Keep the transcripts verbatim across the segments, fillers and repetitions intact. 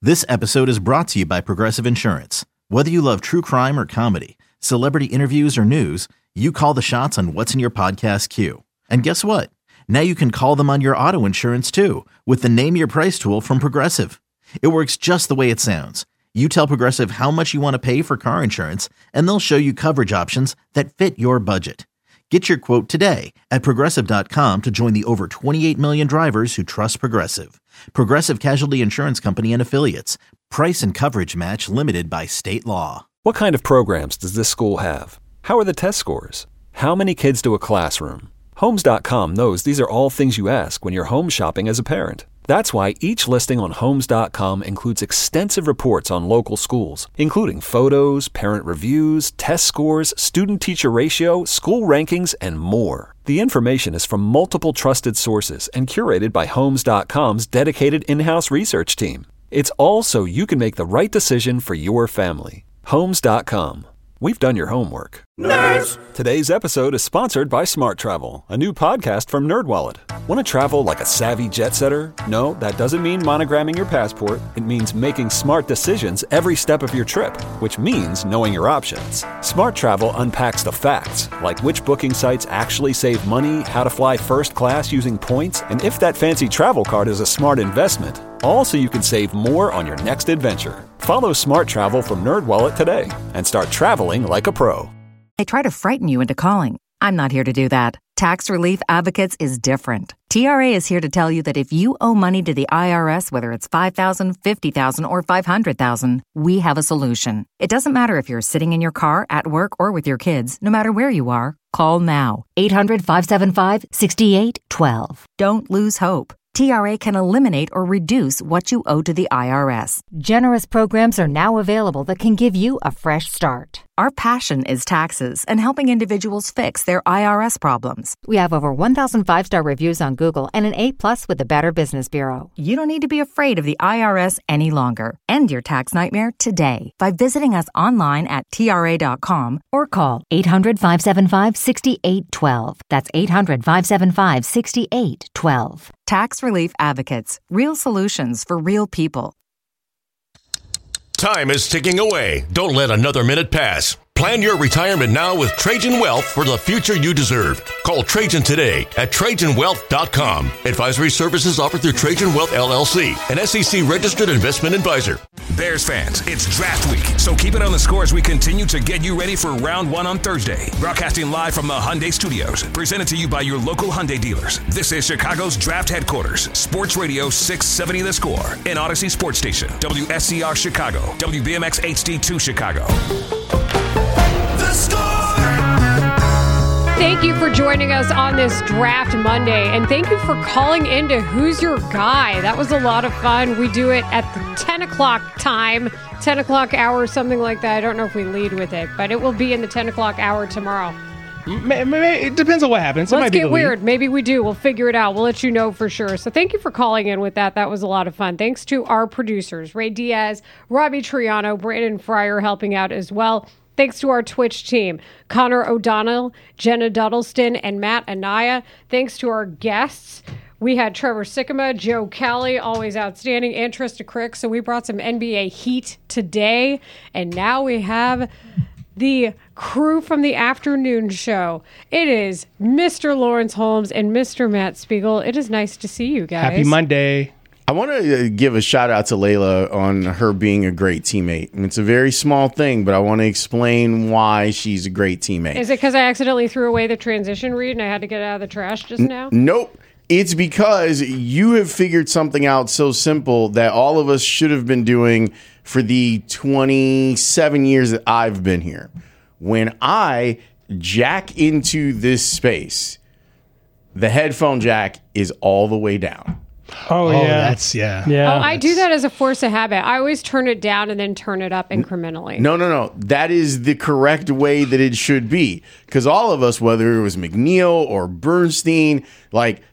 This episode is brought to you by Progressive Insurance. Whether you love true crime or comedy, celebrity interviews or news, you call the shots on what's in your podcast queue. And guess what? Now you can call them on your auto insurance too with the Name Your Price tool from Progressive. It works just the way it sounds. You tell Progressive how much you want to pay for car insurance, and they'll show you coverage options that fit your budget. Get your quote today at Progressive dot com to join the over twenty-eight million drivers who trust Progressive. Progressive Casualty Insurance Company and Affiliates. Price and coverage match limited by state law. What kind of programs does this school have? How are the test scores? How many kids to a classroom? Homes dot com knows these are all things you ask when you're home shopping as a parent. That's why each listing on Homes dot com includes extensive reports on local schools, including photos, parent reviews, test scores, student-teacher ratio, school rankings, and more. The information is from multiple trusted sources and curated by Homes dot com's dedicated in-house research team. It's all so you can make the right decision for your family. Homes dot com. We've done your homework. Nerds! Today's episode is sponsored by Smart Travel, a new podcast from NerdWallet. Want to travel like a savvy jet setter? No, that doesn't mean monogramming your passport. It means making smart decisions every step of your trip, which means knowing your options. Smart Travel unpacks the facts, like which booking sites actually save money, how to fly first class using points, and if that fancy travel card is a smart investment. All so you can save more on your next adventure. Follow Smart Travel from NerdWallet today and start traveling like a pro. They try to frighten you into calling. I'm not here to do that. Tax Relief Advocates is different. T R A is here to tell you that if you owe money to the I R S, whether it's five thousand dollars, fifty thousand dollars, or five hundred thousand dollars, we have a solution. It doesn't matter if you're sitting in your car, at work, or with your kids. No matter where you are, call now. eight hundred, five seven five, six eight one two. Don't lose hope. T R A can eliminate or reduce what you owe to the I R S. Generous programs are now available that can give you a fresh start. Our passion is taxes and helping individuals fix their I R S problems. We have over one thousand five-star reviews on Google and an A plus with the Better Business Bureau. You don't need to be afraid of the I R S any longer. End your tax nightmare today by visiting us online at T R A dot com or call eight hundred, five seven five, six eight one two. That's eight hundred, five seven five, six eight one two. Tax Relief Advocates. Real solutions for real people. Time is ticking away. Don't let another minute pass. Plan your retirement now with Trajan Wealth for the future you deserve. Call Trajan today at Trajan Wealth dot com. Advisory services offered through Trajan Wealth L L C, an S E C-registered investment advisor. Bears fans, it's draft week, so keep it on the score as we continue to get you ready for round one on Thursday. Broadcasting live from the Hyundai Studios, presented to you by your local Hyundai dealers. This is Chicago's draft headquarters, Sports Radio six seventy The Score, and Odyssey Sports Station, W S C R Chicago, W B M X H D two Chicago. The Score! Thank you for joining us on this Draft Monday, and thank you for calling into Who's Your Guy. That was a lot of fun. We do it at the ten o'clock time, ten o'clock hour, something like that. I don't know if we lead with it, but it will be in the ten o'clock hour tomorrow. It depends on what happens. It Let's might get be weird. Maybe we do. We'll figure it out. We'll let you know for sure. So thank you for calling in with that. That was a lot of fun. Thanks to our producers, Ray Diaz, Robbie Triano, Brandon Fryer helping out as well. Thanks to our Twitch team, Connor O'Donnell, Jenna Duddleston, and Matt Anaya. Thanks to our guests. We had Trevor Sikkema, Joe Kelly, always outstanding, and Trista Crick. So we brought some N B A heat today. And now we have the crew from the afternoon show. It is Mister Lawrence Holmes and Mister Matt Spiegel. It is nice to see you guys. Happy Monday. I want to give a shout out to Layla on her being a great teammate. It's a very small thing, but I want to explain why she's a great teammate. Is it because I accidentally threw away the transition read and I had to get it out of the trash just now? N- nope. It's because you have figured something out so simple that all of us should have been doing for the twenty-seven years that I've been here. When I jack into this space, the headphone jack is all the way down. Oh, oh yeah. That's, yeah. yeah. Oh, I do that as a force of habit. I always turn it down and then turn it up incrementally. No, no, no. That is the correct way that it should be. Because all of us, whether it was McNeil or Bernstein, like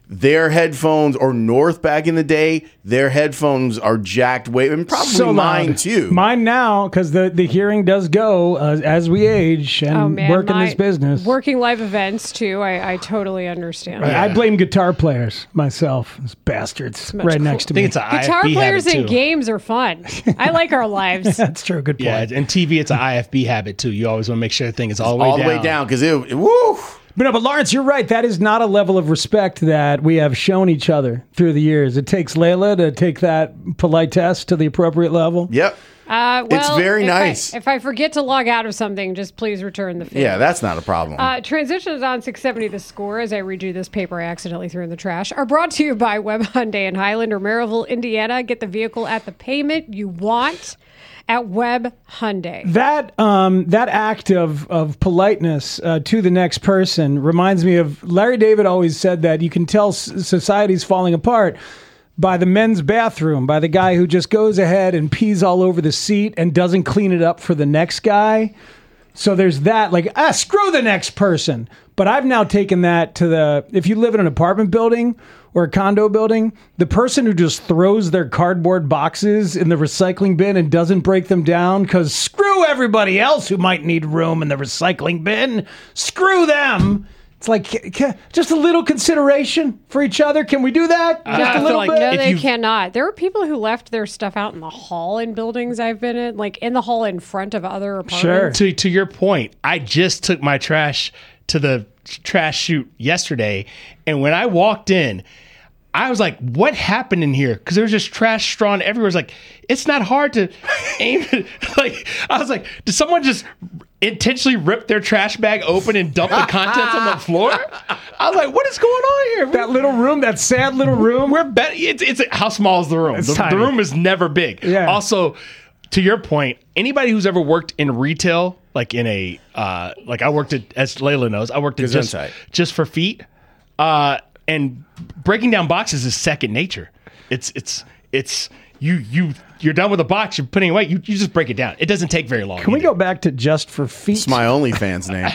their headphones, or North back in the day, their headphones are jacked way, and probably So mine loud. too. Mine now, because the, the hearing does go uh, as we age and Oh man, work in my- this business. working live events too. I, I totally understand. I blame guitar players myself. Those bastards much right cool- next to I think me. it's an Guitar I F B players habit and too. games are fun. I like our lives. That's true. Good point. Yeah, and T V, it's an I F B habit too. You always want to make sure the thing is all the way all down. the way down because it, it- woo. But no, but Lawrence, you're right. That is not a level of respect that we have shown each other through the years. It takes Layla to take that polite test to the appropriate level. Yep. Uh, well, It's very if I- nice. if I forget to log out of something, just please return the favor. Yeah, that's not a problem. Uh, transitions on six seventy The Score, as I read you this paper I accidentally threw in the trash, are brought to you by Webb Hyundai in Highland or Maryville, Indiana. Get the vehicle at the payment you want at Webb Hyundai. That um, that act of of politeness uh, to the next person reminds me of Larry David always said that you can tell s- society's falling apart by the men's bathroom, by the guy who just goes ahead and pees all over the seat and doesn't clean it up for the next guy. So there's that, like, ah, screw the next person. But I've now taken that to the, if you live in an apartment building or a condo building, the person who just throws their cardboard boxes in the recycling bin and doesn't break them down because screw everybody else who might need room in the recycling bin. Screw them. It's like, ca- ca- just a little consideration for each other. Can we do that? Just I a feel little like bit? No, if they you- cannot. There are people who left their stuff out in the hall in buildings I've been in, like in the hall in front of other apartments. Sure. To to your point, I just took my trash to the trash chute yesterday, and when I walked in, I was like, "What happened in here?" Because there was just trash strewn everywhere. It's like it's not hard to aim. It. Like I was like, did someone just intentionally rip their trash bag open and dump the contents on the floor? I was like, "What is going on here?" That little room, that sad little room. We're bet it's it's how small is the room? It's The, tiny. the room is never big. Yeah. Also, to your point, anybody who's ever worked in retail, like in a uh, like I worked at, as Layla knows, I worked at Good just insight. just for feet, uh, and breaking down boxes is second nature. It's it's it's you you you're done with a box, you're putting it away. You you just break it down. It doesn't take very long. Can we either. go back to just for feet? It's my OnlyFans name.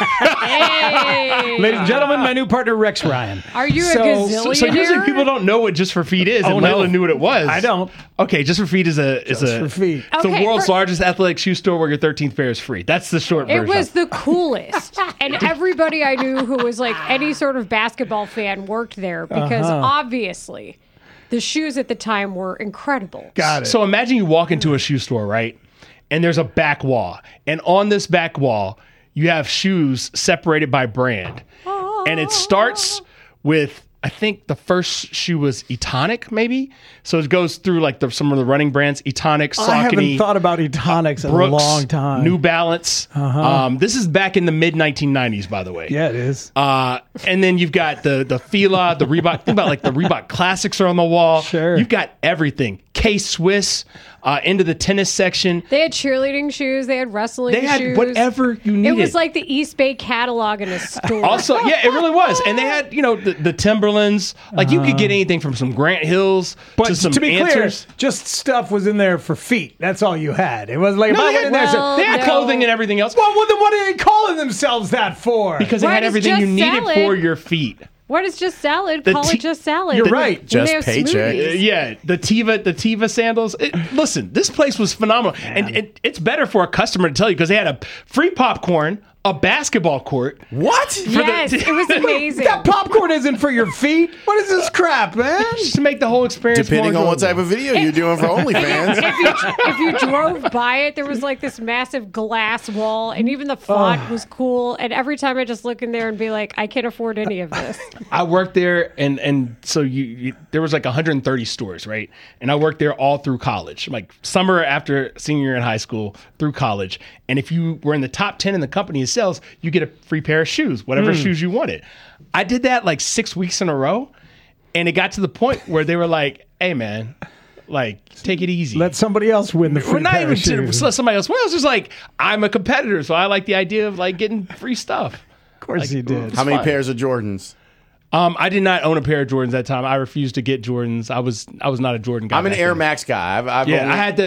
Hey! Ladies and gentlemen, my new partner, Rex Ryan. Are you a So- gazillionaire? So usually people don't know what Just for Feet is, and Oh, no. Layla knew what it was. I don't. Okay, Just for Feet is a is Just a for feet. It's Okay, the world's for- largest athletic shoe store where your thirteenth pair is free. That's the short It version. was the coolest. And everybody I knew who was like any sort of basketball fan worked there because Uh-huh. obviously the shoes at the time were incredible. Got it. So imagine you walk into a shoe store, right? And there's a back wall. And on this back wall, you have shoes separated by brand. And it starts with, I think the first shoe was Etonic, maybe. So it goes through like the, some of the running brands, Etonic, Saucony. I haven't thought about Etonics in Brooks, a long time. New Balance. Uh-huh. Um, this is back in the mid nineteen nineties, by the way. Yeah, it is. Uh, and then you've got the the Fila, the Reebok. Think about like the Reebok Classics are on the wall. Sure. You've got everything. K Swiss, uh, into the tennis section. They had cheerleading shoes, they had wrestling They had shoes. whatever you It needed. was like the East Bay catalog in a store. Also, yeah, it really was. And they had, you know, the, the Timberlands. Like you could get anything from some Grant Hills But to some to be Answers. clear, just stuff was in there for feet. That's all you had. It was like if No, I they went had, in there. and said, well, they had no. clothing and everything else. well, what, what are they calling themselves that for? Because they Right, had it's everything you just needed salad. for your feet. What is just salad? The Call t- it just salad. You're And right. they Just have paycheck. smoothies. Uh, yeah, the Tiva, the Tiva sandals. It, listen, this place was phenomenal, and it, it's better for a customer to tell you because they had a free popcorn, a basketball court. What? Yes, it was amazing. that popcorn isn't for your feet. What is this crap, man? Just to make the whole experience Depending more on what type enjoyable. of video you're doing for OnlyFans. if you if you drove by it, there was like this massive glass wall, and even the font was cool. And every time I just look in there and be like, I can't afford any of this. I worked there, and and so you, you there was like one hundred thirty stores, right? And I worked there all through college, like summer after senior year in high school through college. And if you were in the top ten in the company in sales, you get a free pair of shoes, whatever shoes you wanted. I did that like six weeks in a row, and it got to the point where they were like, "Hey, man, like take it easy." Let somebody else win the free We're not pair even of shoes. let somebody else. Well, it's just like I'm a competitor, so I like the idea of like getting free stuff. Of course you did. How many fine. pairs of Jordans? Um, I did not own a pair of Jordans that time. I refused to get Jordans. I was I was not a Jordan guy. I'm an back Air then. Max guy. I've, I've Yeah, only, I had to.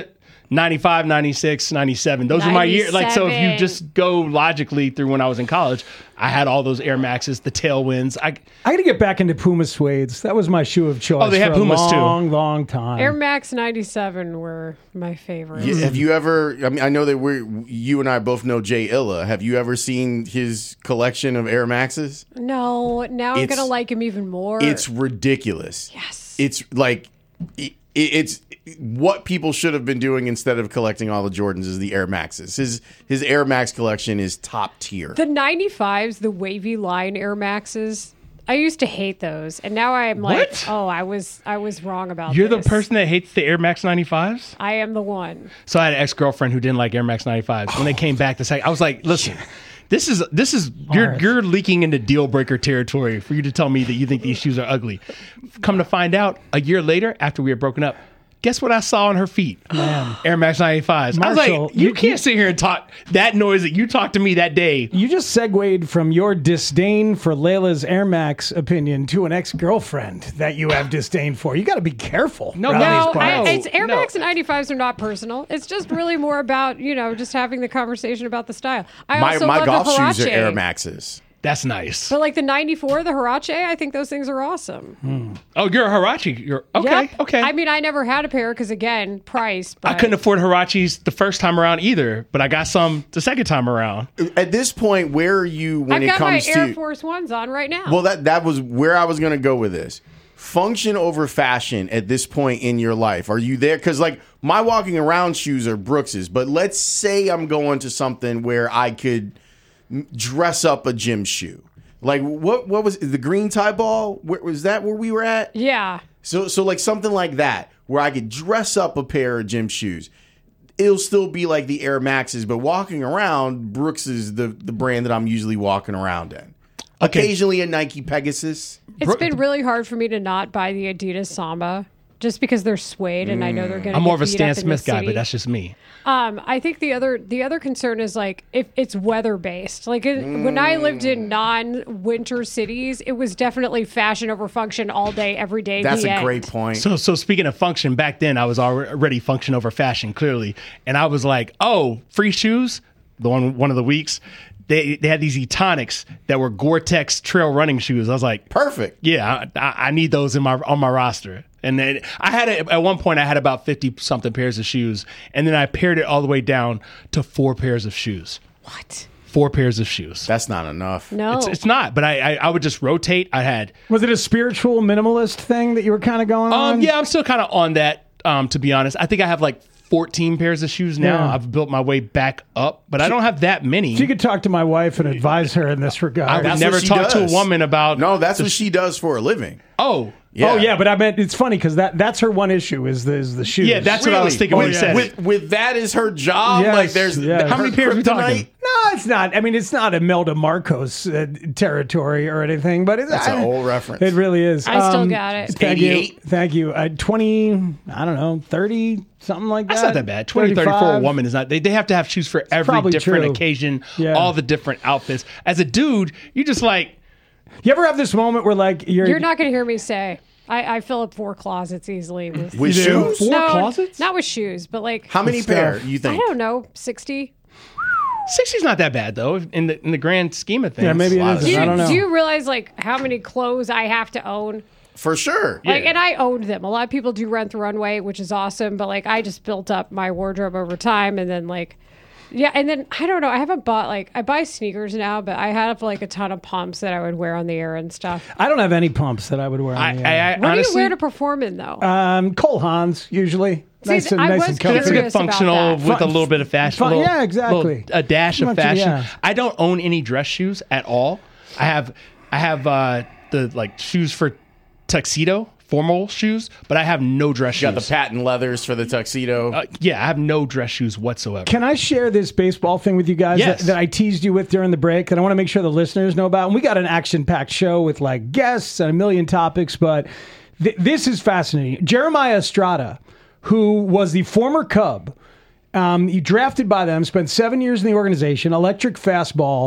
ninety-five, ninety-six, ninety-seven. Those were my years. Like, so if you just go logically through when I was in college, I had all those Air Maxes, the tailwinds. I I got to get back into Puma suedes. That was my shoe of choice. Oh, they had for Pumas a too. long, long time. Air Max ninety-seven were my favorites. Yeah, have you ever? I mean, I know that we, you and I both know Jay Illa. Have you ever seen his collection of Air Maxes? No, now I'm It's- gonna like him even more. It's ridiculous. Yes. It's like it, it's what people should have been doing instead of collecting all the Jordans is the Air Maxes. His his Air Max collection is top tier. The ninety-fives, the wavy line Air Maxes. I used to hate those, and now I'm like, What? oh, I was I was wrong about You're this. the person that hates the Air Max ninety-fives? I am the one. So I had an ex-girlfriend who didn't like Air Max ninety-fives. When they came back, this I was like, listen, this is this is you're right. you're leaking into deal breaker territory for you to tell me that you think these shoes are ugly. Come to find out, a year later, after we had broken up, guess what I saw on her feet? Man. Air Max ninety-fives. I was Marshall, like, you, you- can't sit here and talk that noise that you talked to me that day. You just segued from your disdain for Layla's Air Max opinion to an ex-girlfriend that you have disdain for. You got to be careful. No, around No, these I, parts. it's Air no. Max ninety-fives are not personal. It's just really more about, you know, just having the conversation about the style. I my also my love golf the shoes are Huarache. Air Maxes. That's nice. But like the ninety-four, the Huarache, I think those things are awesome. Oh, you're a Huarache. You're okay. Yep. Okay. I mean, I never had a pair because, again, price. But I couldn't afford Huaraches the first time around either, but I got some the second time around. At this point, where are you when I've it got my comes Air to? Force Ones on right now. Well, that that was where I was going to go with this. Function over fashion at this point in your life. Are you there? Because like my walking around shoes are Brooks's, but let's say I'm going to something where I could m- dress up a gym shoe. Like what? What was the green tie ball? Where, was that where we were at? yeah. So so like something like that where I could dress up a pair of gym shoes. It'll still be like the Air Maxes, but walking around, Brooks is the the brand that I'm usually walking around in. Okay. Occasionally a Nike Pegasus. It's been really hard for me to not buy the Adidas Samba just because they're suede and I know they're going to I'm more of a beat Stan up in Smith the guy, city. but that's just me. Um, I think the other the other concern is like if it's weather based. Like it, when I lived in non-winter cities, it was definitely fashion over function all day, every day. That's the a end. great point. So, so speaking of function, back then I was already function over fashion, clearly, and I was like, "Oh, free shoes!" The one, one of the weeks, they they had these Etonics that were Gore-Tex trail running shoes. I was like, Perfect. "Yeah, I, I need those in my on my roster." And then I had a, at one point I had about fifty something pairs of shoes, and then I pared it all the way down to four pairs of shoes. What? Four pairs of shoes. That's not enough. No. It's, it's not, but I, I I would just rotate. I had Was it a spiritual minimalist thing that you were kind of going on? Um, yeah, I'm still kind of on that. Um, to be honest, I think I have like fourteen pairs of shoes now. Yeah. I've built my way back up, but I don't have that many. If you could talk to my wife and advise her in this regard. I would That's never what she talk to a does. woman about. No, that's the what she does for a living. Oh, Yeah. Oh yeah, but I meant it's funny because that that's her one issue is the is the shoes. yeah, that's what I was Really? thinking when Oh, you yeah. said With it. with that as her job, Yes, like there's yes. How many her pairs we talking? kryptonite? No, it's not. I mean, it's not Imelda Marcos uh, territory or anything, but it's That's an I- old reference. It really is. I still got it. Thank you. eighty-eight? Thank you. Uh, twenty, I don't know, thirty, something like that. That's not that bad. twenty, thirty for a thirty-five. woman is not. They, they have to have shoes for every probably different true. occasion, Yeah. all the different outfits. As a dude, you just like, You ever have this moment where like you're You're not going to hear me say. I, I fill up four closets easily with, With You do? shoes? Four no, closets? Not with shoes, but like How many Stuff. pair you I think? don't know, sixty. sixty's not that bad though in the in the grand scheme of things. Yeah, maybe it lot of is. Do I you, don't know. do you realize like how many clothes I have to own? For sure. Like, and I owned them. A lot of people do rent the runway, which is awesome. But like, I just built up my wardrobe over time, and then like, yeah, and then I don't know. I haven't bought like I buy sneakers now, but I have like a ton of pumps that I would wear on the air and stuff. I don't have any pumps that I would wear. On I, the I, air. I What honestly, do you wear to perform in though? um, Cole Haans usually. See, nice and I nice was and comfy. it's a good curious about functional that. with a Fun- little bit of fashion. fun- little- yeah, exactly. little- a dash of Much- fashion. yeah. I don't own any dress shoes at all. I have I have uh, the like shoes for tuxedo, formal shoes, but I have no dress You got shoes. the patent leathers for the tuxedo. uh, yeah, I have no dress shoes whatsoever. Can I share this baseball thing with you guys Yes. that, that I teased you with during the break that I want to make sure the listeners know about? And we got an action-packed show with like guests and a million topics, but th- this is fascinating. Jeremiah Estrada, who was the former Cub, um, he drafted by them, spent seven years in the organization, electric fastball.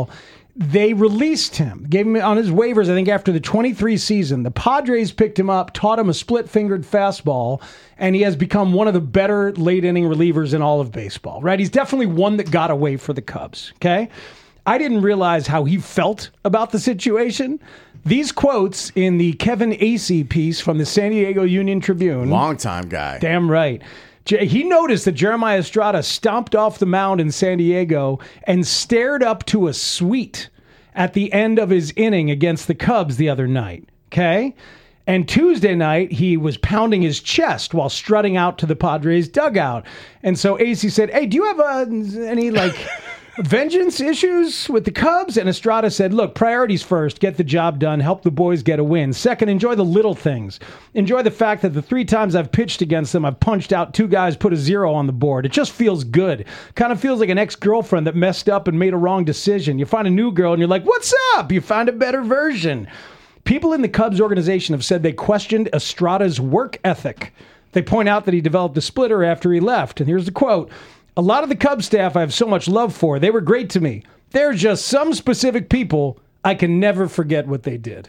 They released him, gave him on his waivers, I think, after the twenty-three season. The Padres picked him up, taught him a split-fingered fastball, and he has become one of the better late-inning relievers in all of baseball, right? He's definitely one that got away for the Cubs, okay? I didn't realize how he felt about the situation. These quotes in the Kevin Acee piece from the San Diego Union Tribune. Long-time guy. Damn right. He noticed that Jeremiah Estrada stomped off the mound in San Diego and stared up to a suite at the end of his inning against the Cubs the other night. Okay? And Tuesday night, he was pounding his chest while strutting out to the Padres dugout. And so Acee said, hey, do you have uh, any, like... vengeance issues with the Cubs? And Estrada said, look, priorities first, get the job done, help the boys get a win. Second, enjoy the little things. Enjoy the fact that the three times I've pitched against them, I've punched out two guys, put a zero on the board. It just feels good. Kind of feels like an ex-girlfriend that messed up and made a wrong decision. You find a new girl and you're like, what's up? You find a better version. People in the Cubs organization have said they questioned Estrada's work ethic. They point out that he developed a splitter after he left. And here's the quote. A lot of the Cubs staff I have so much love for. They were great to me. There are just some specific people I can never forget what they did.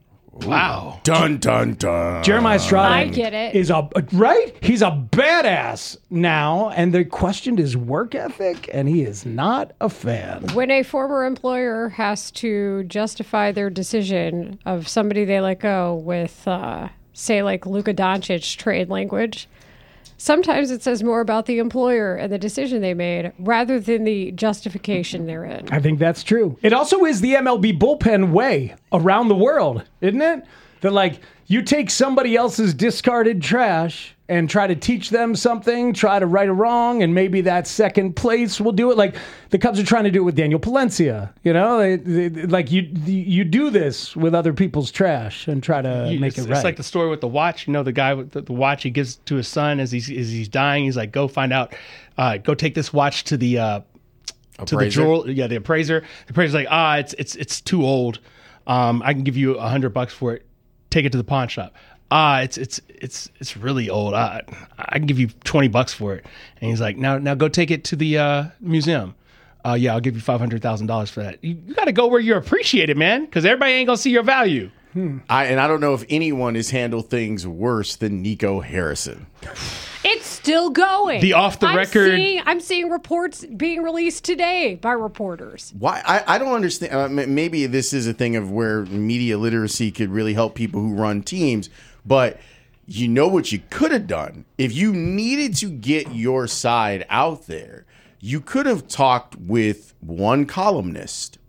Wow. Dun, dun, dun. Jeremiah Estrada I get it. is a, right? He's a badass now, and they questioned his work ethic, and he is not a fan. When a former employer has to justify their decision of somebody they let go with, uh, say, like Luka Doncic trade language, sometimes it says more about the employer and the decision they made rather than the justification they're in. I think that's true. It also is the M L B bullpen way around the world, isn't it? That, like, you take somebody else's discarded trash and try to teach them something, try to right a wrong, and maybe that second place will do it. Like the Cubs are trying to do it with Daniel Palencia. You know, they, they, like you you do this with other people's trash and try to You- make it's, it right. It's like the story with the watch. You know, the guy with the, the watch he gives to his son as he's as he's dying. He's like, "Go find out. Uh, go take this watch to the uh, to the Appraiser? jewel. Yeah, the appraiser. The appraiser's like, ah, it's it's it's too old. Um, I can give you a hundred bucks for it. Take it to the pawn shop. Ah, it's it's it's it's really old. I I can give you twenty bucks for it. And he's like, now now go take it to the uh, museum. Uh, yeah, I'll give you five hundred thousand dollars for that. You, you got to go where you're appreciated, man, because everybody ain't gonna see your value. I, and I don't know if anyone has handled things worse than Nico Harrison. It's still going. The off the I'm record- Seeing, I'm seeing reports being released today by reporters. Why? I, I don't understand. Uh, m- maybe this is a thing of where media literacy could really help people who run teams. But you know what you could have done? If you needed to get your side out there, you could have talked with one columnist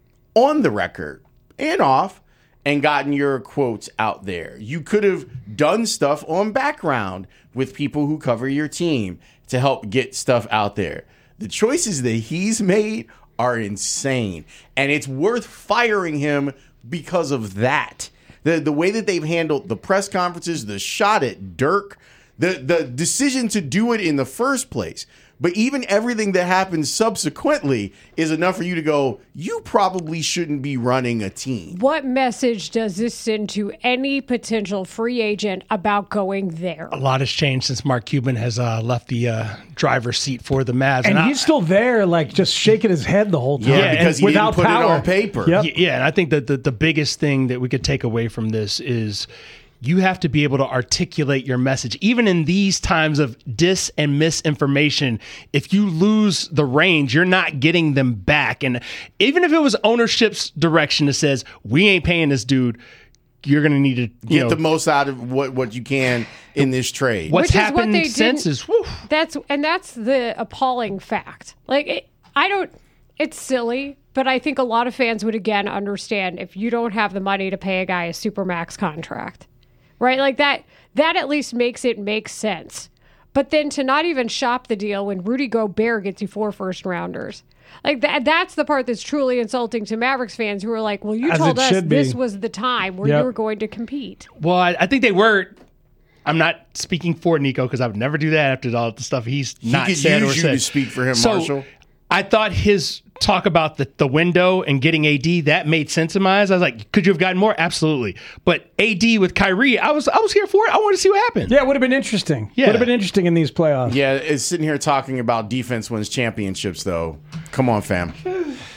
on the record and off and gotten your quotes out there. You could have done stuff on background with people who cover your team to help get stuff out there. The choices that he's made are insane, and it's worth firing him because of that. The the way that they've handled the press conferences, the shot at Dirk, the the decision to do it in the first place. But even everything that happens subsequently is enough for you to go, you probably shouldn't be running a team. What message does this send to any potential free agent about going there? A lot has changed since Mark Cuban has uh, left the uh, driver's seat for the Mavs, and I- he's still there, like just shaking his head the whole time. Yeah, because he without didn't put power. it on paper. Yep. Y- Yeah, and I think that the, the biggest thing that we could take away from this is you have to be able to articulate your message. Even in these times of dis and misinformation, if you lose the reins, you're not getting them back. And even if it was ownership's direction that says, we ain't paying this dude, you're going to need to you Get know, the most out of what, what you can in this trade. what's Which is what happened they since didn't- is, whew, That's and that's the appalling fact. Like it, I don't. It's silly, but I think a lot of fans would again understand if you don't have the money to pay a guy a supermax contract, right? Like that. That at least makes it make sense. But then to not even shop the deal when Rudy Gobert gets you four first rounders. Like that, that's the part that's truly insulting to Mavericks fans who are like, well, you As told it us should be. this was the time where Yep. you were going to compete. well, I, I think they were. I'm not speaking for Nico because I would never do that after all the stuff he's not could said use or you said. to speak for him, So, Marshall. I thought his talk about the, the window and getting A D, that made sense in my eyes. I was like, could you have gotten more? Absolutely. But A D with Kyrie, I was I was here for it. I wanted to see what happened. Yeah, it would have been interesting. Yeah. Would have been interesting in these playoffs. Yeah, it's sitting here talking about defense wins championships, though. Come on, fam.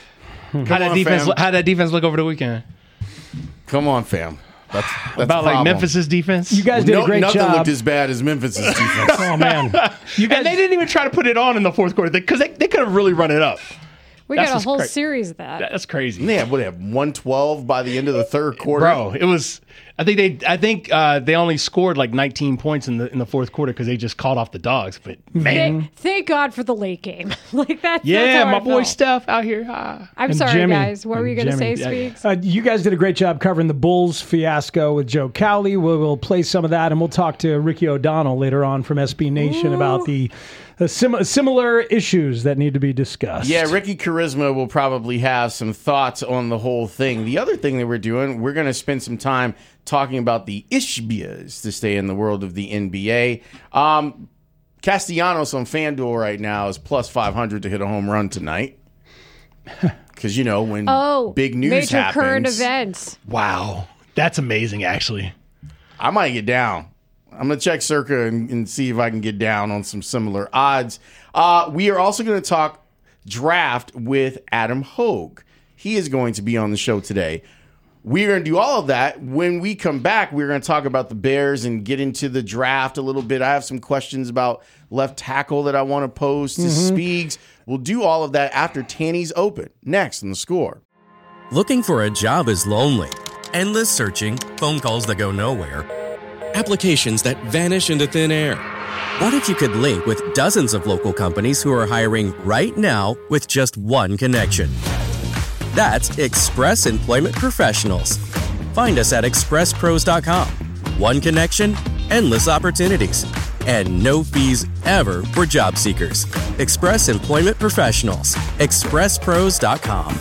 How that on, defense? fam. How that defense look over the weekend? Come on, fam. That's, that's About like Memphis's defense. You guys did no, a great nothing job. looked as bad as Memphis's defense. Oh man, you guys. And they didn't even try to put it on in the fourth quarter because they, they could have really run it up. We That's got a what's whole cra- series of that. That's crazy. They have what they have one twelve by the end of the third quarter. Bro, it was. I think they. I think uh, they only scored like nineteen points in the in the fourth quarter because they just called off the dogs. But man, Thank, thank God for the late game. like that's yeah, that's how my I boy felt. Steph out here. Ah. I'm And sorry, Jimmy. guys. What were you And going to say, Jimmy. Speaks? Uh, you guys did a great job covering the Bulls fiasco with Joe Cowley. We'll, we'll play some of that, and we'll talk to Ricky O'Donnell later on from S B Nation Ooh. about the uh, sim- similar issues that need to be discussed. Yeah, Ricky Charisma will probably have some thoughts on the whole thing. The other thing that we're doing, we're going to spend some time talking about the Ishbias to stay in the world of the N B A. Um, Castellanos on FanDuel right now is plus five hundred to hit a home run tonight. Because, you know, when Oh, big news major happens, current events. Wow, that's amazing. Actually, I might get down. I'm going to check Circa and, and see if I can get down on some similar odds. Uh, we are also going to talk draft with Adam Hogue. He is going to be on the show today. We're going to do all of that. When we come back, we're going to talk about the Bears and get into the draft a little bit. I have some questions about left tackle that I want to pose to Mm-hmm. Speegs. We'll do all of that after Tanny's Open. Next on The Score. Looking for a job is lonely. Endless searching, phone calls that go nowhere, applications that vanish into thin air. What if you could link with dozens of local companies who are hiring right now with just one connection? That's Express Employment Professionals. Find us at express pros dot com. One connection, endless opportunities, and no fees ever for job seekers. Express Employment Professionals. express pros dot com.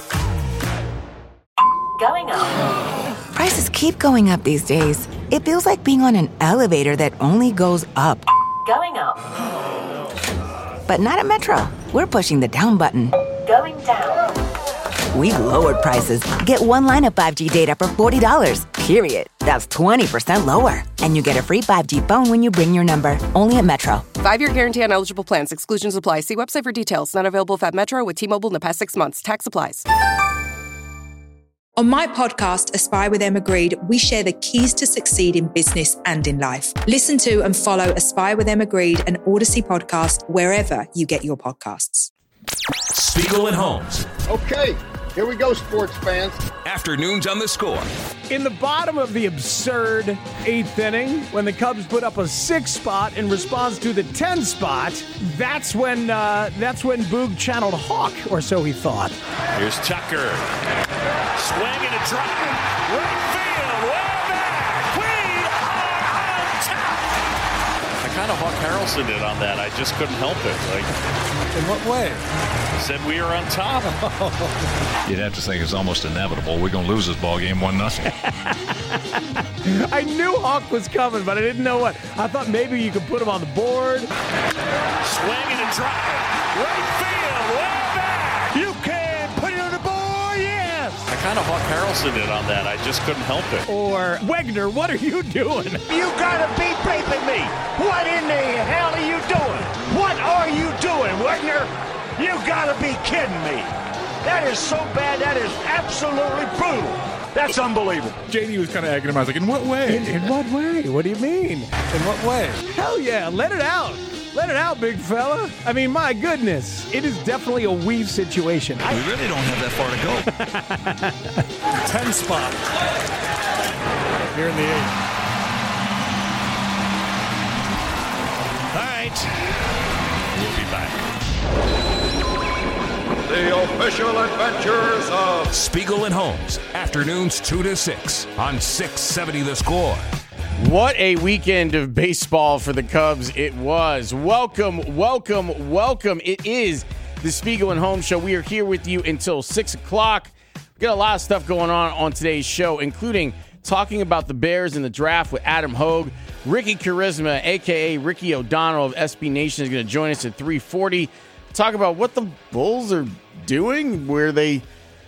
Going up. Prices keep going up these days. It feels like being on an elevator that only goes up. Going up. But not at Metro. We're pushing the down button. Going down. We've lowered prices. Get one line of five G data for forty dollars, period. That's twenty percent lower. And you get a free five G phone when you bring your number. Only at Metro. Five-year guarantee on eligible plans. Exclusions apply. See website for details. Not available at Metro with T-Mobile in the past six months. Tax applies. On my podcast, Aspire with Emma Greed, we share the keys to succeed in business and in life. Listen to and follow Aspire with Emma Greed and Odyssey podcast wherever you get your podcasts. Spiegel and Holmes. Okay, here we go, sports fans. Afternoons on The Score. In the bottom of the absurd eighth inning, when the Cubs put up a six spot in response to the ten spot, that's when uh, that's when Boog channeled Hawk, or so he thought. Here's Tucker. Swing and a drop. Right field. Way back. We are on top. I kind of Hawk Harrelson did on that. I just couldn't help it. Like, in what way? Said we are on top. You'd have to think it's almost inevitable. We're going to lose this ball game one nothing. I knew Hawk was coming, but I didn't know what. I thought maybe you could put him on the board. Swing and a drop. Right field. Way back. You can put it on the board. Yes. I kind of Hawk Harrelson did on that. I just couldn't help it. Or Wegner, what are you doing? You gotta be raping me. What in the hell are you doing? What are you doing, Wegner? You gotta be kidding me. That is so bad. That is absolutely brutal. That's unbelievable. J D was kind of egging him. I was like, in what way? In, in what way? What do you mean? In what way? Hell yeah, let it out. Let it out, big fella. I mean, my goodness. It is definitely a weave situation. We I, really don't have that far to go. Ten spot. Here in the eighth. All right. We'll be back. The official adventures of Spiegel and Holmes. Afternoons two to six on six seventy The Score. What a weekend of baseball for the Cubs it was. Welcome, welcome, welcome. It is the Spiegel and Holmes Show. We are here with you until six o'clock. We've got a lot of stuff going on on today's show, including talking about the Bears in the draft with Adam Hogue. Ricky Charisma, a k a. Ricky O'Donnell of S B Nation, is going to join us at three forty. Talk about what the Bulls are doing, where they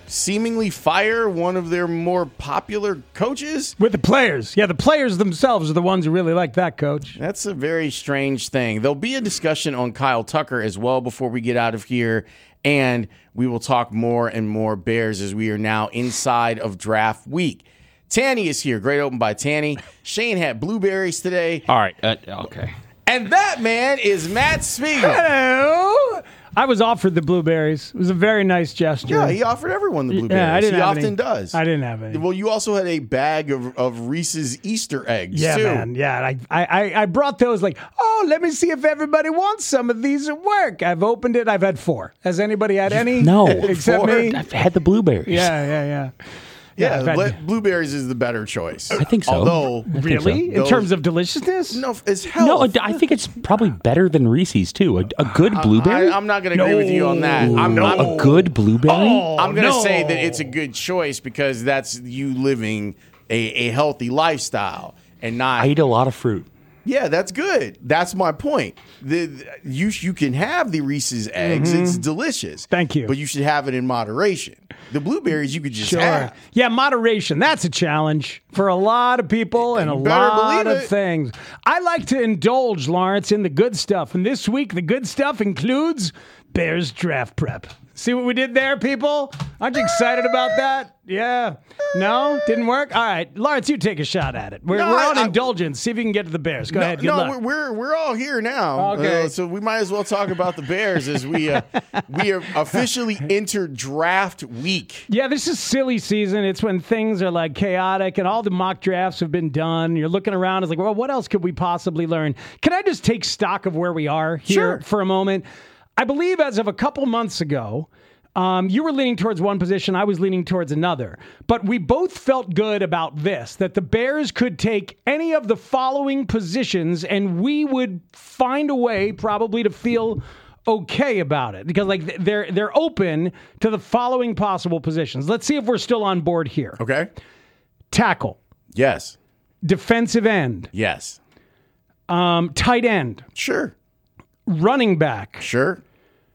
seemingly fire one of their more popular coaches? With the players. Yeah, the players themselves are the ones who really like that coach. That's a very strange thing. There'll be a discussion on Kyle Tucker as well before we get out of here, and we will talk more and more Bears as we are now inside of draft week. Tanny is here. Great open by Tanny. Shane had blueberries today. All right. Uh, okay. And that man is Matt Spiegel. Hello. I was offered the blueberries. It was a very nice gesture. Yeah, he offered everyone the blueberries. Yeah, I didn't he have often any. does. I didn't have any. Well, you also had a bag of, of Reese's Easter eggs, Yeah, too. man. Yeah, I, I, I brought those like, oh, let me see if everybody wants some of these at work. I've opened it. I've had four. Has anybody had any? No. Except Four? me? I've had the blueberries. Yeah, yeah, yeah. Yeah, I've had- bl- blueberries is the better choice. I think so. Although, I think Really? so. In terms of deliciousness? No, it's health. No, I think it's probably better than Reese's, too. A, a good blueberry? I, I'm not going to agree with you on that. I'm, No. I'm, A good blueberry? I'm going to no. say that it's a good choice because that's you living a, a healthy lifestyle and not. I eat a lot of fruit. Yeah, that's good. That's my point. The, the- you you can have the Reese's eggs. Mhm. It's delicious. Thank you. But you should have it in moderation. The blueberries you could just Sure. have. Yeah, moderation. That's a challenge for a lot of people and a You better lot believe of it. things. I like to indulge, Lawrence, in the good stuff. And this week, the good stuff includes Bears draft prep. See what we did there, people? Aren't you excited about that? Yeah. No? Didn't work? All right. Lawrence, you take a shot at it. We're, No, we're I- on I- indulgence. See if you can get to the Bears. Go no, ahead. Good no, luck. we're, we're we're all here now. Okay. Uh, so we might as well talk about the Bears as we uh, we are officially enter draft week. Yeah, this is silly season. It's when things are like chaotic and all the mock drafts have been done. You're looking around. It's like, well, what else could we possibly learn? Can I just take stock of where we are here Sure. for a moment? I believe as of a couple months ago, um, you were leaning towards one position. I was leaning towards another. But we both felt good about this, that the Bears could take any of the following positions and we would find a way probably to feel okay about it because like they're they're open to the following possible positions. Let's see if we're still on board here. Okay. Tackle, Yes. defensive end, Yes. um, tight end, Sure. running back, Sure.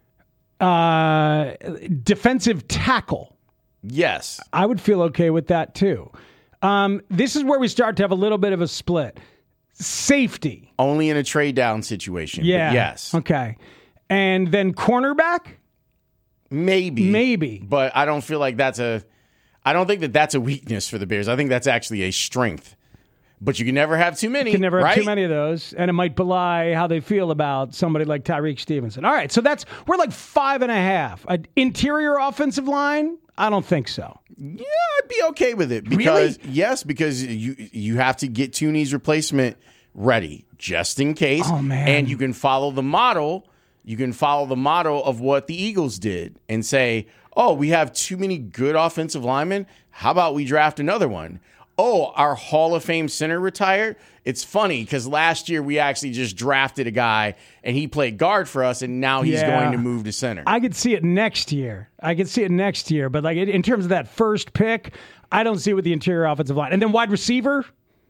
uh, defensive tackle. Yes. I would feel okay with that too. Um, this is where we start to have a little bit of a split. Safety. Only in a trade down situation. but Yeah. yes. Okay. And then cornerback. Maybe. Maybe. But I don't feel like that's a. I don't think that that's a weakness for the Bears. I think that's actually a strength. But you can never have too many. You can never have right? too many of those, and it might belie how they feel about somebody like Tyreek Stevenson. All right, so that's we're like five and a half. An interior offensive line? I don't think so. Yeah, I'd be okay with it because yes, because you you have to get Tooney's replacement ready just in case. Oh, man. And you can follow the model. You can follow the model of what the Eagles did and say, "Oh, we have too many good offensive linemen. How about we draft another one?" Oh, our Hall of Fame center retired. It's funny because last year we actually just drafted a guy and he played guard for us, and now he's Yeah. going to move to center. I could see it next year. I could see it next year, but like in terms of that first pick, I don't see it with the interior offensive line. And then wide receiver,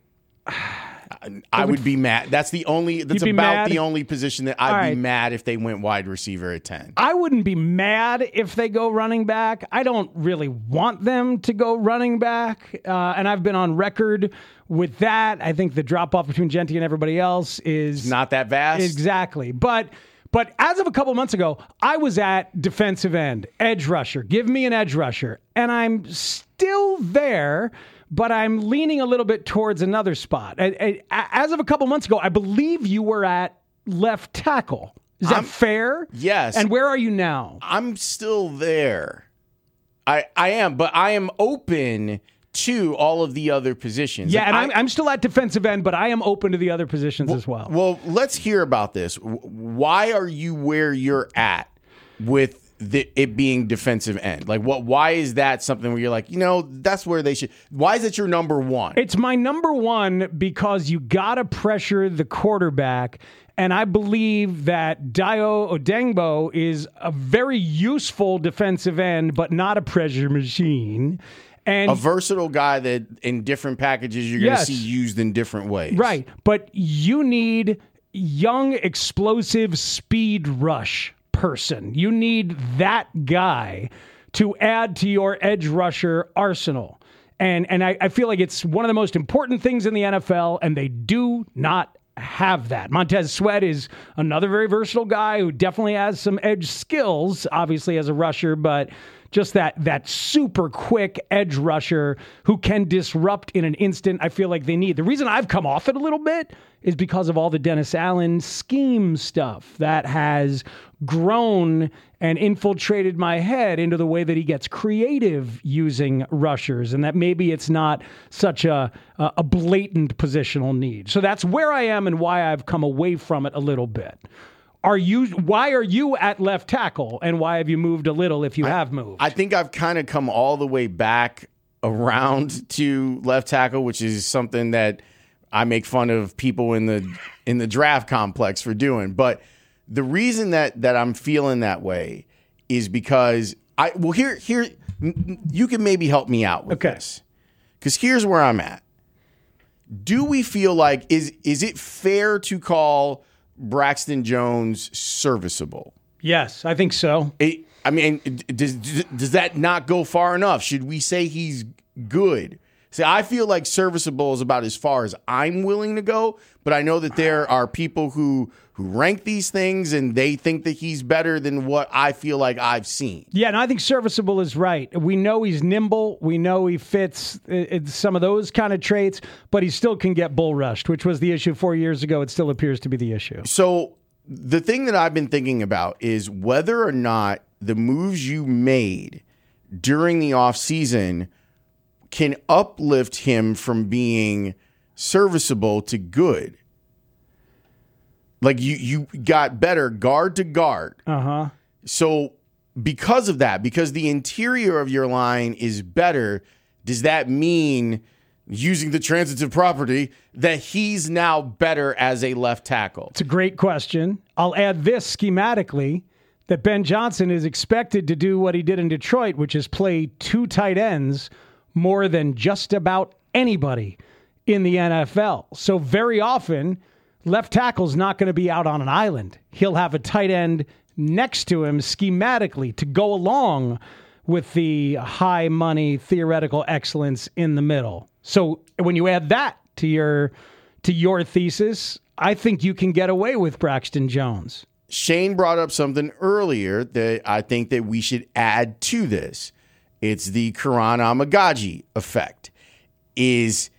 I would be mad. That's the only. That's You'd be about mad? the only position that I'd All be right. mad if they went wide receiver at ten. I wouldn't be mad if they go running back. I don't really want them to go running back, uh, and I've been on record with that. I think the drop off between Genty and everybody else is Not that vast. exactly, but. But as of a couple months ago, I was at defensive end, edge rusher. Give me an edge rusher. And I'm still there, but I'm leaning a little bit towards another spot. I- I- As of a couple months ago, I believe you were at left tackle. Is that I'm- fair? Yes. And where are you now? I'm still there. I I am, but I am open to all of the other positions. Yeah, and I- I'm, I'm still at defensive end, but I am open to the other positions as well. Well, let's hear about this. W- Why are you where you're at with the, it being defensive end? Like, what? Why is that something where you're like, you know, that's where they should? Why is it your number one? It's my number one because you got to pressure the quarterback. And I believe that Dio Odengbo is a very useful defensive end, but not a pressure machine. And A versatile guy that in different packages you're going to Yes. see used in different ways. Right. But you need young, explosive speed rush person. You need that guy to add to your edge rusher arsenal. And and I, I feel like it's one of the most important things in the N F L, and they do not have that. Montez Sweat is another very versatile guy who definitely has some edge skills, obviously as a rusher, but just that that super quick edge rusher who can disrupt in an instant, I feel like they need. The reason I've come off it a little bit is because of all the Dennis Allen scheme stuff that has grown and infiltrated my head into the way that he gets creative using rushers, and that maybe it's not such a a blatant positional need. So that's where I am and why I've come away from it a little bit. Are you? Why are you at left tackle, and why have you moved a little if you I, have moved? I think I've kind of come all the way back around to left tackle, which is something that I make fun of people in the in the draft complex for doing. But the reason that that I'm feeling that way is because I well here here you can maybe help me out with okay. this, because here's where I'm at. Do we feel like is is it fair to call Braxton Jones serviceable? Yes, I think so. It, I mean, does does that not go far enough? Should we say he's good? See, I feel like serviceable is about as far as I'm willing to go, but I know that there are people who who rank these things and they think that he's better than what I feel like I've seen. Yeah, and I think serviceable is right. We know he's nimble. We know he fits uh, some of those kind of traits, but he still can get bull rushed, which was the issue four years ago. It still appears to be the issue. So the thing that I've been thinking about is whether or not the moves you made during the offseason can uplift him from being serviceable to good. Like you, you got better guard to guard. Uh-huh. So because of that, because the interior of your line is better, does that mean, using the transitive property, that he's now better as a left tackle? It's a great question. I'll add this schematically, that Ben Johnson is expected to do what he did in Detroit, which is play two tight ends more than just about anybody in the N F L. So very often, left tackle's not going to be out on an island. He'll have a tight end next to him schematically to go along with the high money theoretical excellence in the middle. So when you add that to your to your thesis, I think you can get away with Braxton Jones. Shane brought up something earlier that I think that we should add to this. It's the Karan Amagaji effect. Is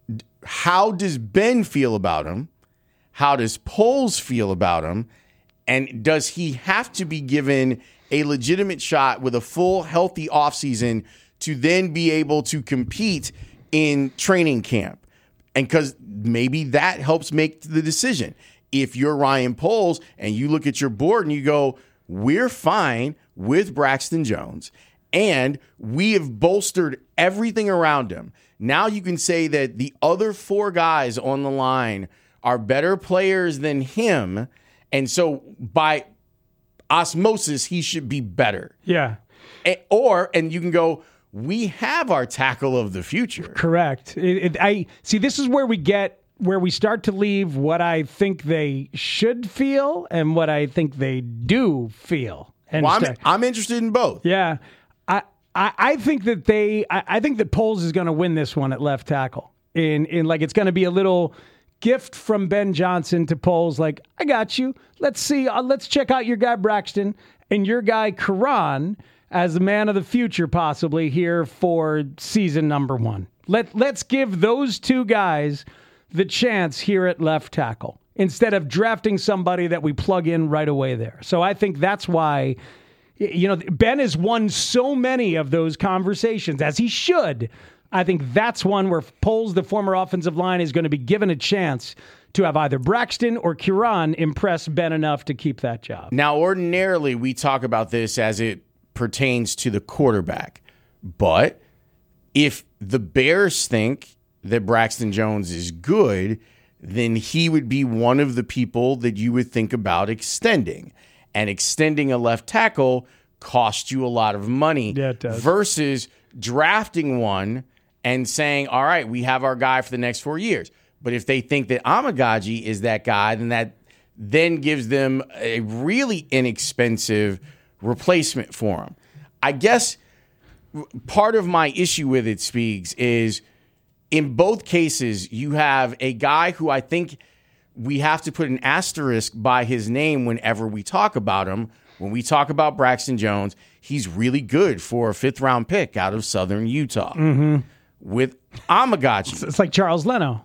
how does Ben feel about him? How does Poles feel about him? And does he have to be given a legitimate shot with a full, healthy offseason to then be able to compete in training camp? And because maybe that helps make the decision. If you're Ryan Poles and you look at your board and you go, we're fine with Braxton Jones, and we have bolstered everything around him. Now you can say that the other four guys on the line are better players than him, and so by osmosis, he should be better. Yeah. Or, and you can go, we have our tackle of the future. Correct. It, it, I see, this is where we get, where we start to leave what I think they should feel and what I think they do feel. And well, I'm, I'm interested in both. Yeah. I, I, I think that they, I, I think that Poles is going to win this one at left tackle. In, in like, it's going to be a little gift from Ben Johnson to Poles. Like, I got you. Let's see. Uh, let's check out your guy Braxton and your guy Karan as the man of the future, possibly here for season number one. Let, let's give those two guys the chance here at left tackle instead of drafting somebody that we plug in right away there. So I think that's why, you know, Ben has won so many of those conversations, as he should. I think that's one where Poles, the former offensive line, is going to be given a chance to have either Braxton or Karan impress Ben enough to keep that job. Now, ordinarily, we talk about this as it pertains to the quarterback. But if the Bears think that Braxton Jones is good, then he would be one of the people that you would think about extending. And extending a left tackle costs you a lot of money. Yeah, it does. Versus drafting one and saying, all right, we have our guy for the next four years. But if they think that Amagaji is that guy, then that then gives them a really inexpensive replacement for him. I guess part of my issue with it, Speaks, is in both cases, you have a guy who I think we have to put an asterisk by his name whenever we talk about him. When we talk about Braxton Jones, he's really good for a fifth round pick out of Southern Utah. Mm-hmm. With Amegadjie. It's like Charles Leno.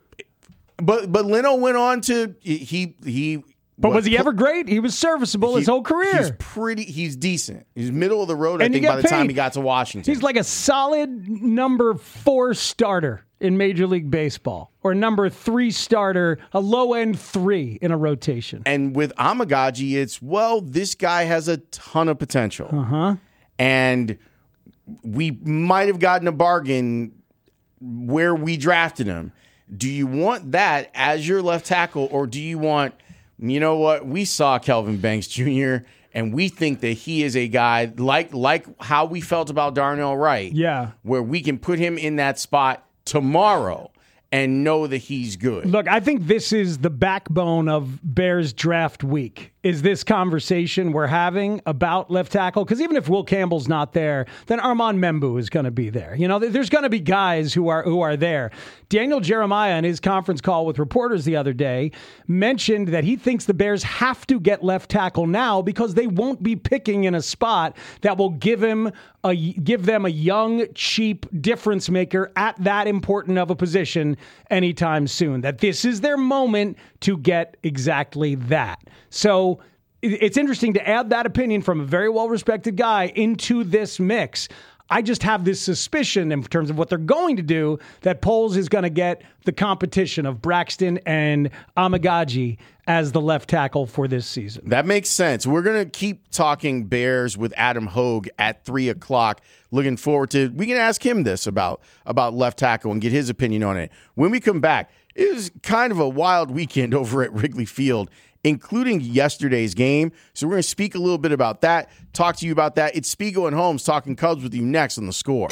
But but Leno went on to he he But was he ever great? He was serviceable he, his whole career. He's pretty he's decent. He's middle of the road, And I he think, got by the time paid. he got to Washington. He's like a solid number four starter in Major League Baseball, or number three starter, a low-end three in a rotation. And with Amegadjie, it's, well, this guy has a ton of potential. Uh-huh. And we might have gotten a bargain where we drafted him. Do you want that as your left tackle, or do you want, you know what, we saw Kelvin Banks Junior, and we think that he is a guy like like how we felt about Darnell Wright, Yeah. where we can put him in that spot tomorrow and know that he's good. Look, I think this is the backbone of Bears draft week, is this conversation we're having about left tackle. Because even if Will Campbell's not there, then Armand Membu is going to be there. You know, there's going to be guys who are who are there. Daniel Jeremiah, in his conference call with reporters the other day, mentioned that he thinks the Bears have to get left tackle now because they won't be picking in a spot that will give him a give them a young, cheap difference maker at that important of a position anytime soon. That this is their moment to get exactly that. So it's interesting to add that opinion from a very well-respected guy into this mix. I just have this suspicion in terms of what they're going to do that Poles is going to get the competition of Braxton and Amegadjie as the left tackle for this season. That makes sense. We're going to keep talking Bears with Adam Hogue at three o'clock. Looking forward to, we can ask him this about, about left tackle and get his opinion on it. When we come back, it was kind of a wild weekend over at Wrigley Field, including yesterday's game. So we're going to speak a little bit about that, talk to you about that. It's Spiegel and Holmes talking Cubs with you next on The Score.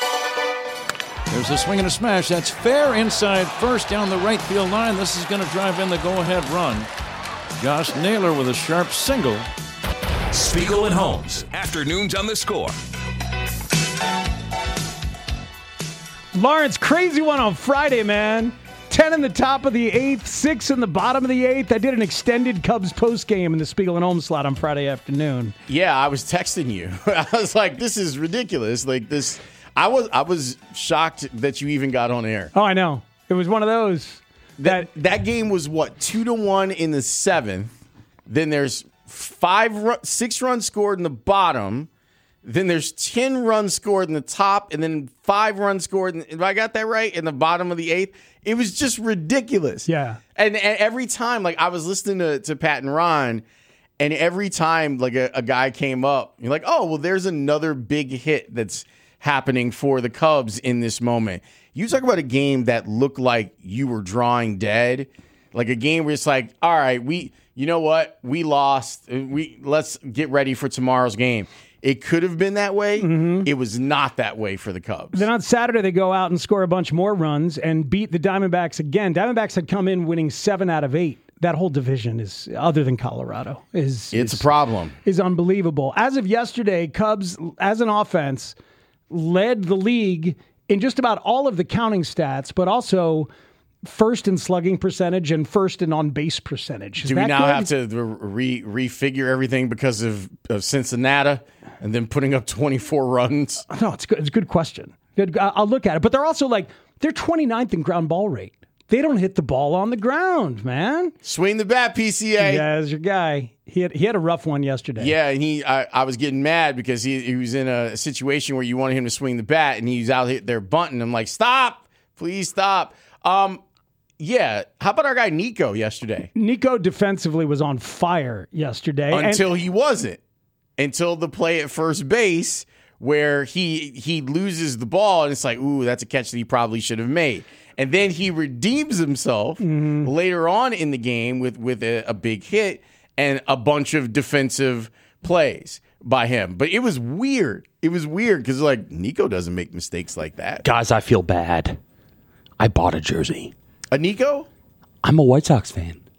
There's a swing and a smash. That's fair inside first down the right field line. This is going to drive in the go-ahead run. Josh Naylor with a sharp single. Spiegel and Holmes, afternoons on The Score. Lawrence, crazy one on Friday, man. ten in the top of the eighth, six in the bottom of the eighth. I did an extended Cubs postgame in the Spiegel and Holmes slot on Friday afternoon. Yeah, I was texting you. I was like, this is ridiculous. Like this, I was I was shocked that you even got on air. Oh, I know. It was one of those. That that game was what, two to one in the seventh. Then there's five, run, six runs scored in the bottom. Then there's ten runs scored in the top, and then five runs scored. In, if I got that right, in the bottom of the eighth, it was just ridiculous. Yeah. And, and every time, like I was listening to, to Pat and Ron, and every time like a, a guy came up, you're like, oh, well, there's another big hit that's happening for the Cubs in this moment. You talk about a game that looked like you were drawing dead, like a game where it's like, all right, we, you know what, we lost. We let's get ready for tomorrow's game. It could have been that way. Mm-hmm. It was not that way for the Cubs. Then on Saturday, they go out and score a bunch more runs and beat the Diamondbacks again. Diamondbacks had come in winning seven out of eight. That whole division is, other than Colorado, is it's is, a problem. Is unbelievable. As of yesterday, Cubs, as an offense, led the league in just about all of the counting stats, but also first in slugging percentage and first in on-base percentage. Is Do we that now good? have to re refigure everything because of, of Cincinnati and then putting up twenty-four runs? No, it's good. It's a good question. Good. I'll look at it. But they're also like, they're twenty-ninth in ground ball rate. They don't hit the ball on the ground, man. Swing the bat, P C A. Yeah, there's your guy. He had he had a rough one yesterday. Yeah, and he I, I was getting mad because he, he was in a situation where you wanted him to swing the bat, and he was out there bunting. I'm like, stop, please stop. Um, yeah. How about our guy Nico yesterday? Nico defensively was on fire yesterday. Until and- he wasn't. Until the play at first base where he he loses the ball, and it's like, ooh, that's a catch that he probably should have made. And then he redeems himself mm-hmm. later on in the game with, with a, a big hit and a bunch of defensive plays by him. But it was weird. It was weird because, like, Nico doesn't make mistakes like that. Guys, I feel bad. I bought a jersey. A Nico? I'm a White Sox fan.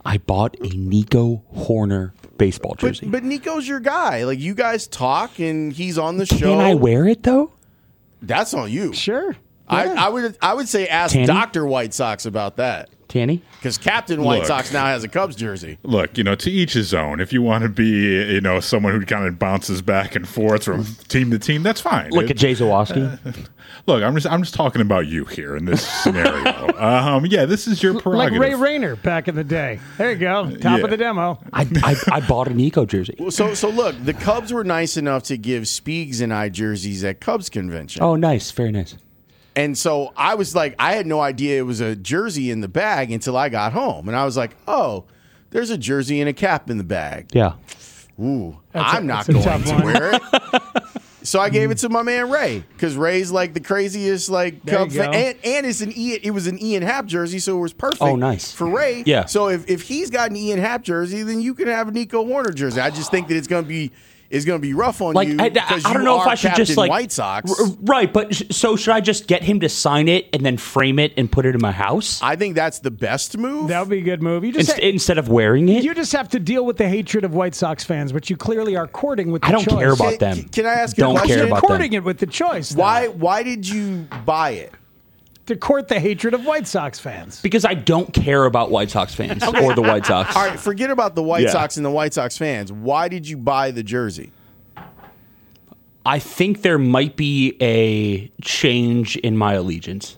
I bought a Nico Horner baseball But, jersey. but Nico's your guy. Like, you guys talk, and he's on the show. Can I wear it though? That's on you. Sure. I, Yeah. I would I would say ask Tanny? Doctor White Sox about that. Tanny? Because Captain White Look. Sox now has a Cubs jersey. Look, you know, to each his own. If you want to be, you know, someone who kind of bounces back and forth from team to team, that's fine. Look It- at Jay Zawoski. Look, I'm just I'm just talking about you here in this scenario. um, yeah, this is your Like prerogative. Ray Rayner back in the day. There you go. Top Yeah. of the demo. I, I I bought a Nico jersey. Well, So so look, the Cubs were nice enough to give Speegs and I jerseys at Cubs convention. Oh, nice, very nice. And so I was like, I had no idea it was a jersey in the bag until I got home. And I was like, oh, there's a jersey and a cap in the bag. Yeah. Ooh, That's a- I'm not that's a going tough to one. wear it. So I gave it to my man Ray because Ray's like the craziest like There Cub you fan, go. and and it's an Ian, it was an Ian Happ jersey, so it was perfect. Oh, nice. for Ray. Yeah. So if, if he's got an Ian Happ jersey, then you can have a Nico Horner jersey. I just think that it's gonna be it's gonna be rough on Like you I, I, because I don't you know if are I should Captain just like White Sox. R- right, but sh- so should I just get him to sign it and then frame it and put it in my house I think that's the best move. That would be a good move. You just Inst- ha- instead of wearing it? you just have to deal with the hatred of White Sox fans, which you clearly are courting with the I don't choice. care about Can- them. can I ask you a Don't question? care about them. courting it with the choice. though. Why why did you buy it? To court the hatred of White Sox fans. Because I don't care about White Sox fans or the White Sox. All right, forget about the White Yeah. Sox and the White Sox fans. Why did you buy the jersey? I think there might be a change in my allegiance.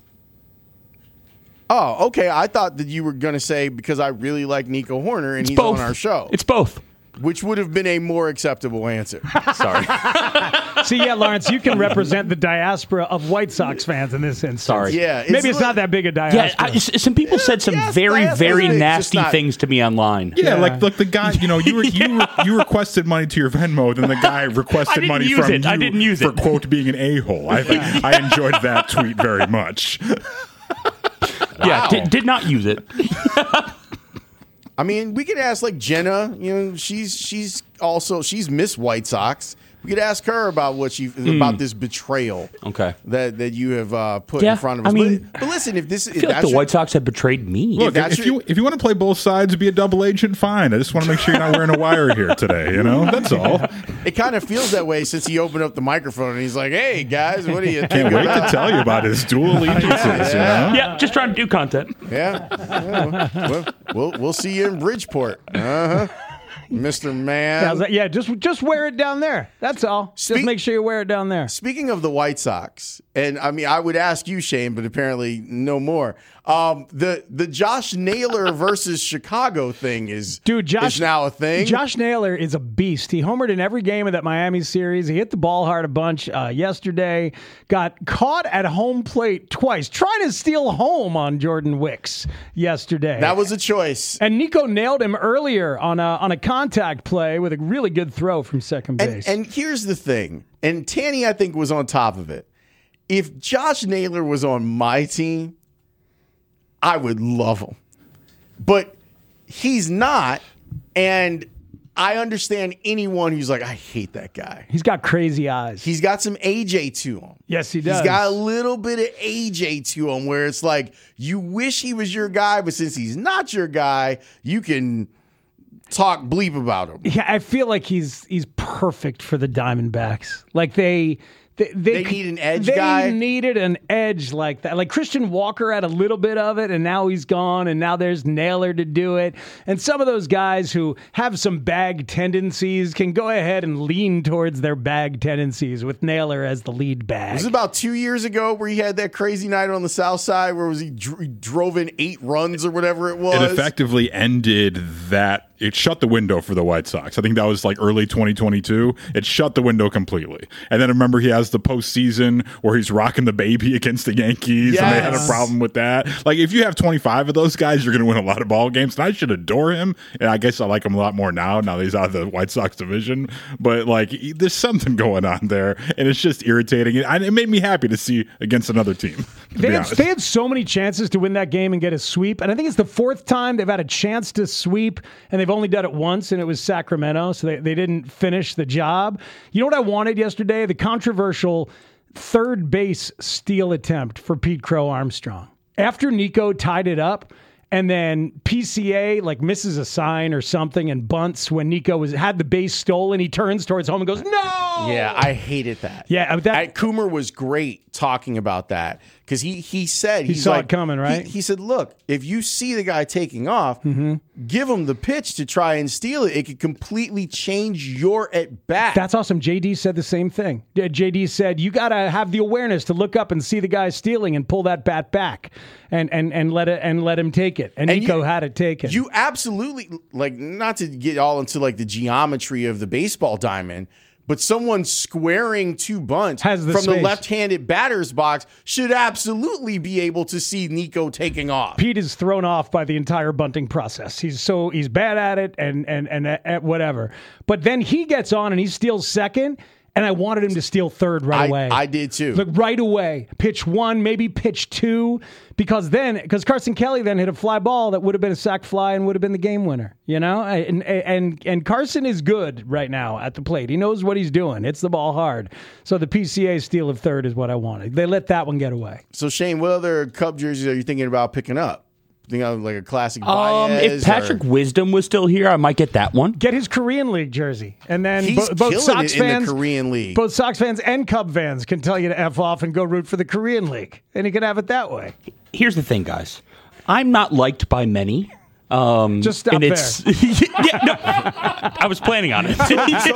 Oh, okay. I thought that you were going to say because I really like Nico Horner and It's he's both. on our show. It's both. Which would have been a more acceptable answer. Sorry. See, yeah, Lawrence, you can represent the diaspora of White Sox fans in this instance. Sorry. Yeah, it's Maybe it's li- not that big a Yeah, diaspora. I, s- some people said some yes, very, yes, very it's just nasty not- things to me online. Yeah, like like the guy, you know, you were, you re- you requested money to your Venmo, then the guy requested didn't money use from it. you I didn't use for it. quote being an a hole. I think I enjoyed that tweet very much. Yeah, did, did not use it. I mean, we could ask like Jenna. You know, she's she's also she's Miss White Sox. We could ask her about what she about this betrayal Okay. that that you have uh, put Yeah, in front of I us. mean, but, but listen, if this I if feel like that's the your- White Sox have betrayed me. Look, that's if your- you if you want to play both sides, be a double agent, fine. I just want to make sure you're not wearing a wire here today. You know, that's all. it kind of feels that way since he opened up the microphone and he's like, "Hey guys, what do you think Can't wait about?" to tell you about his dual allegiances. You know? Yeah, just trying to do content. Yeah, yeah well, we'll we'll see you in Bridgeport, uh huh, Mister Man. Yeah, I was like, yeah, just just wear it down there. That's all. Speak- just make sure you wear it down there. Speaking of the White Sox, and I mean, I would ask you, Shane, but apparently no more. Um, the the Josh Naylor versus Chicago thing is Dude, Josh is now a thing. Josh Naylor is a beast. He homered in every game of that Miami series. He hit the ball hard a bunch uh, yesterday. Got caught at home plate twice, trying to steal home on Jordan Wicks yesterday. that was a choice. and Nico nailed him earlier on a on a contact play with a really good throw from second And, base. and here's the thing, and Tanny, I think, was on top of it. If Josh Naylor was on my team, I would love him. But he's not, and I understand anyone who's like, I hate that guy. He's got crazy eyes. He's got some A J to him. Yes, he does. He's got a little bit of A J to him where it's like, you wish he was your guy, but since he's not your guy, you can talk bleep about him. Yeah, I feel like he's he's perfect for the Diamondbacks. Like they they, They need an edge they guy? needed an edge like that. Like Christian Walker had a little bit of it, and now he's gone, and now there's Naylor to do it. And some of those guys who have some bag tendencies can go ahead and lean towards their bag tendencies with Naylor as the lead bag. Was it about two years ago where he had that crazy night on the South Side where was he, dr- he drove in eight runs or whatever it was? It effectively ended that. It shut the window for the White Sox. I think that was like early twenty twenty-two. It shut the window completely. And then remember he has the postseason where he's rocking the baby against the Yankees, and they had a Yes. problem with that. Like if you have twenty-five of those guys, you're going to win a lot of ball games. And I should adore him. And I guess I like him a lot more now. Now that he's out of the White Sox division. But like there's something going on there, and it's just irritating. And it made me happy to see against another team. To They be had, honest. they had so many chances to win that game and get a sweep. And I think it's the fourth time they've had a chance to sweep, and they've only done it once, and it was Sacramento, so they, they didn't finish the job. You know what I wanted yesterday? The controversial third base steal attempt for Pete Crow Armstrong. After Nico tied it up, and then P C A like misses a sign or something and bunts when Nico was had the base stolen. He turns towards home and goes, "No!" Yeah, I hated that. Yeah, that I, Coomer was great talking about that because he he said He he's saw like, it coming, right? He, he said, "Look, if you see the guy taking off, Mm-hmm. give him the pitch to try and steal it. It could completely change your at bat." That's awesome. J D said the same thing. Uh, J D said, you got to have the awareness to look up and see the guy stealing and pull that bat back and and, and let it and let him take it. And, And Nico you- had it taken. You absolutely, like, not to get all into like the geometry of the baseball diamond, but someone squaring two bunts Has the from the space. left-handed batter's box should absolutely be able to see Nico taking off. Pete is thrown off by the entire bunting process. He's so he's bad at it and and and at whatever. But then he gets on and he steals second. And I wanted him to steal third right I, away. I did too. Look, right away. Pitch one, maybe pitch two, because then, because Carson Kelly then hit a fly ball that would have been a sac fly and would have been the game winner. You know, and and and Carson is good right now at the plate. He knows what he's doing. Hits the ball hard. So the P C A steal of third is what I wanted. They let that one get away. So Shane, what other Cub jerseys are you thinking about picking up? Think of like a classic Um, Baez if Patrick or- Wisdom was still here, I might get that one. Get his Korean League jersey, and then He's bo- both killing Sox it in the fans, Korean League. both Sox fans and Cub fans can tell you to f off and go root for the Korean League, and he can have it that way. Here's the thing, guys. I'm not liked by many. Um, Just stop and it's, yeah, no, I was planning on it.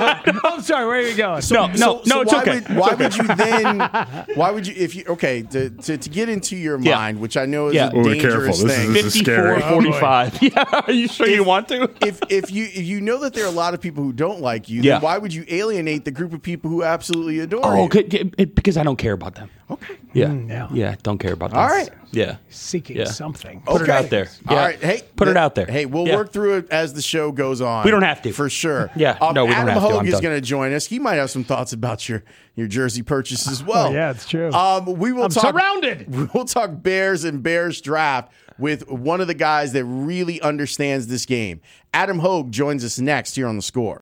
I'm sorry. Where are you going? no, no, So- no, so it's why okay. Would, why It's would okay. you then? Why would you if you okay to to, to get into your Yeah. mind, which I know is Yeah. a Ooh, dangerous careful. This is- thing. this is scary. fifty-four forty-five. Yeah, are you sure you want to? if if you if you know that there are a lot of people who don't like you, Yeah. then why would you alienate the group of people who absolutely adore Oh, you? good, good, it- because I don't care about them. Okay. Yeah, Mm, yeah. yeah, don't care about them. All right. Yeah, Seeking Yeah. something. Put it Okay. out there. All Yeah. right. Hey, Put it th- out there. Hey, we'll Yeah. work through it as the show goes on. We don't have to. for sure. Yeah. Um, No, we don't Adam have to. Hogue I'm is done. going to join us. He might have some thoughts about your your jersey purchase as well. Oh, yeah, it's true. Um, we will I'm talk. surrounded. We'll talk Bears and Bears draft with one of the guys that really understands this game. Adam Hogue joins us next here on The Score.